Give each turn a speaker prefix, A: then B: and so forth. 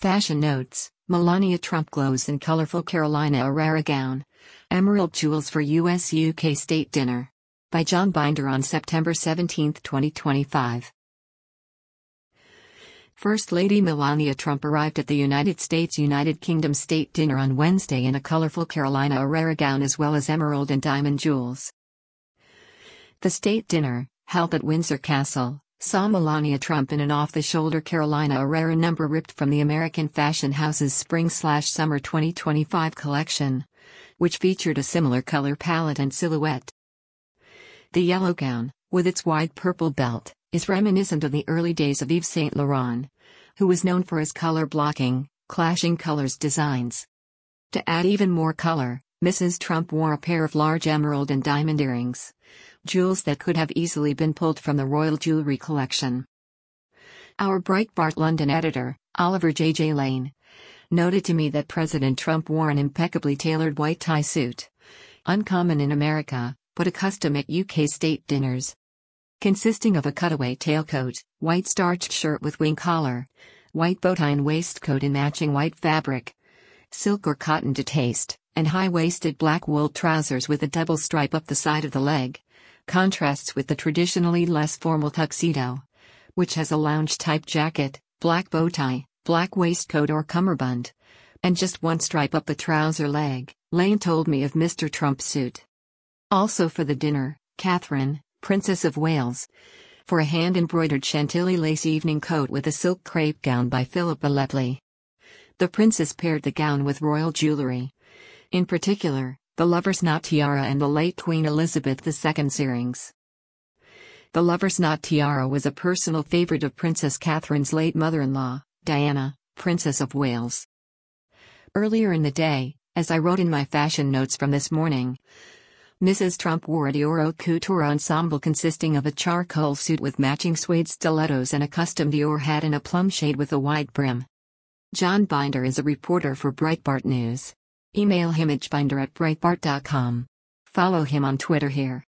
A: Fashion notes: Melania Trump glows in colorful Carolina Herrera gown. Emerald jewels for US-UK state dinner. By John Binder on September 17, 2025. First Lady Melania Trump arrived at the United States-United Kingdom state dinner on Wednesday in a colorful Carolina Herrera gown as well as emerald and diamond jewels. The state dinner, held at Windsor Castle, saw Melania Trump in an off-the-shoulder Carolina Herrera number ripped from the American fashion house's Spring/Summer 2025 collection, which featured a similar color palette and silhouette. The yellow gown, with its wide purple belt, is reminiscent of the early days of Yves Saint Laurent, who was known for his color-blocking, clashing colors designs. To add even more color, Mrs. Trump wore a pair of large emerald and diamond earrings, jewels that could have easily been pulled from the royal jewelry collection. Our Breitbart London editor, Oliver J.J. Lane, noted to me that President Trump wore an impeccably tailored white tie suit, uncommon in America, but a custom at UK state dinners. Consisting of a cutaway tailcoat, white starched shirt with wing collar, white bow tie and waistcoat in matching white fabric, silk or cotton to taste, and high-waisted black wool trousers with a double stripe up the side of the leg, contrasts with the traditionally less formal tuxedo, which has a lounge-type jacket, black bow tie, black waistcoat or cummerbund, and just one stripe up the trouser leg, Lane told me of Mr. Trump's suit. Also for the dinner, Catherine, Princess of Wales, for a hand-embroidered Chantilly lace evening coat with a silk crepe gown by Philippa Lepley. The princess paired the gown with royal jewelry. In particular, the Lover's Knot tiara and the late Queen Elizabeth II's earrings. The Lover's Knot tiara was a personal favorite of Princess Catherine's late mother-in-law, Diana, Princess of Wales. Earlier in the day, as I wrote in my fashion notes from this morning, Mrs. Trump wore a Dior haute couture ensemble consisting of a charcoal suit with matching suede stilettos and a custom Dior hat in a plum shade with a wide brim. John Binder is a reporter for Breitbart News. Email him at binder@breitbart.com. Follow him on Twitter here.